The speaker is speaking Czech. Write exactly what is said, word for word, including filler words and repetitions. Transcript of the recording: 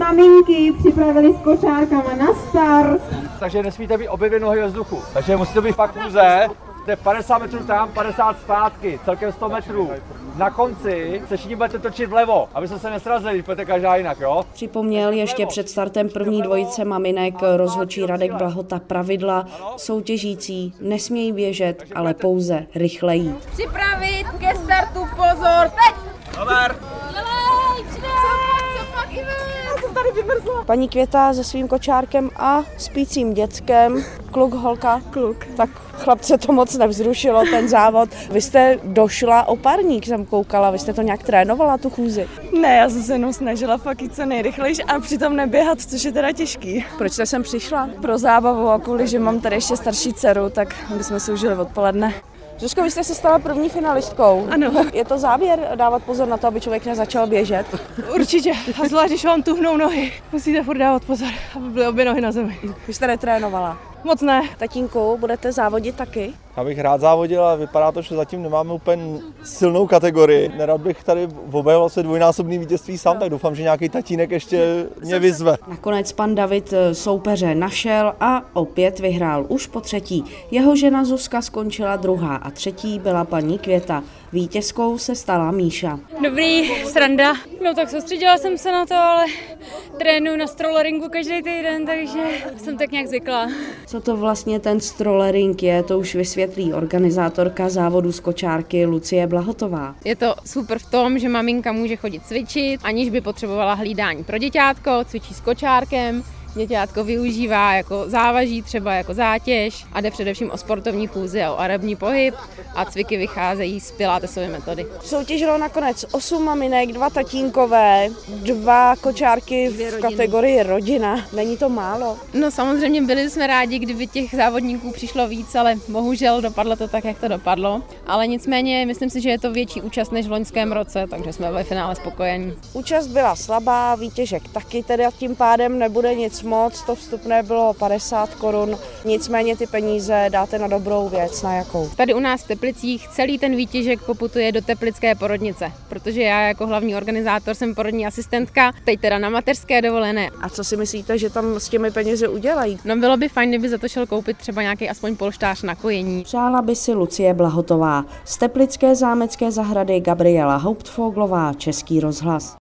maminky připravili s kočárkama na start. Takže nesmíte být obě dvě nohy ve vzduchu. Takže musíte být fakt kůze. To je padesát metrů tam, padesát zpátky, celkem sto metrů. Na konci se všichni budete točit vlevo, aby se se nesrazili, protože každá jinak, jo? Připomněl ještě před startem první dvojice maminek rozhodčí Radek Blahota pravidla. Soutěžící nesmějí běžet, ale pouze rychle jít. Připravit ke startu, pozor, teď! Dobar! Dělej, přidej! Co pak, Ive? Já jsem tady vymrzla. Paní Květa se svým kočárkem a spícím děckem. Kluk, holka? Kluk. Tak chlapce to moc nevzrušilo, ten závod. Vy jste došla o parník, jsem koukala, vy jste to nějak trénovala, tu chůzi? Ne, já jsem se jenom snažila fakt jít co nejrychlejší a přitom neběhat, což je teda těžký. Proč jste sem přišla? Pro zábavu a kvůli, že mám tady ještě starší dceru, tak bychom si užili odpoledne. Zuzko, vy jste se stala první finalistkou. Ano. Je to závěr dávat pozor na to, aby člověk nezačal běžet? Určitě, a zvlášť, když vám tuhnou nohy, musíte furt dávat pozor, aby byly obě nohy na zemi. Vy jste netrénovala. Moc ne. Tatínku, budete závodit taky? Já bych rád závodil, ale vypadá to, že zatím nemáme úplně silnou kategorii. Nerad bych tady obhajoval se dvojnásobný vítězství sám, tak doufám, že nějaký tatínek ještě mě vyzve. Nakonec pan David soupeře našel a opět vyhrál už po třetí. Jeho žena Zuzka skončila druhá a třetí byla paní Květa. Vítězkou se stala Míša. Dobrý, sranda. No tak soustředila jsem se na to, ale trénuju na strolleringu každý týden, takže jsem tak nějak zvykla. Co to vlastně ten strollering je, to už vysvětlí organizátorka závodu z kočárky Lucie Blahotová. Je to super v tom, že maminka může chodit cvičit, aniž by potřebovala hlídání pro děťátko, cvičí s kočárkem. Děťátko využívá jako závaží, třeba jako zátěž a jde především o sportovní chůzi a o aerobní pohyb a cviky vycházejí z Pilatesovy metody. Soutěžilo nakonec osm maminek, dva tatínkové, dva kočárky v kategorii rodina. Není to málo? No samozřejmě byli jsme rádi, kdyby těch závodníků přišlo víc, ale bohužel dopadlo to tak, jak to dopadlo. Ale nicméně myslím si, že je to větší účast než v loňském roce, takže jsme ve finále spokojení. Účast byla slabá, výtěžek taky, tedy tím pádem nebude nic moc, to vstupné bylo padesát korun, nicméně ty peníze dáte na dobrou věc, na jakou? Tady u nás v Teplicích celý ten výtěžek poputuje do teplické porodnice, protože já jako hlavní organizátor jsem porodní asistentka, teď teda na mateřské dovolené. A co si myslíte, že tam s těmi penězi udělají? No bylo by fajn, kdyby za to šel koupit třeba nějaký aspoň polštář na kojení. Přála by si Lucie Blahotová. Z teplické zámecké zahrady Gabriela Hauptfoglová, Český rozhlas.